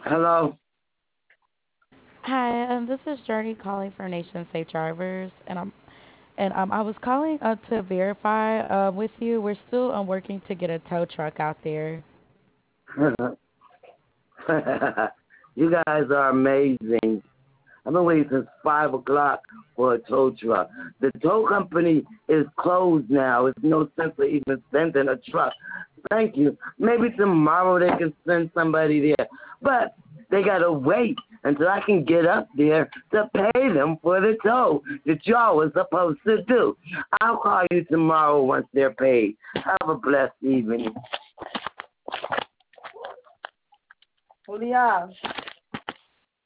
Hello? Hi, this is Journey calling for Nation Safe Drivers, and I was calling to verify with you. We're still working to get a tow truck out there. You guys are amazing. I've been waiting since 5 o'clock for a tow truck. The tow company is closed now. It's no sense of even sending a truck. Thank you. Maybe tomorrow they can send somebody there. But they got to wait until I can get up there to pay them for the tow that y'all was supposed to do. I'll call you tomorrow once they're paid. Have a blessed evening. Julia.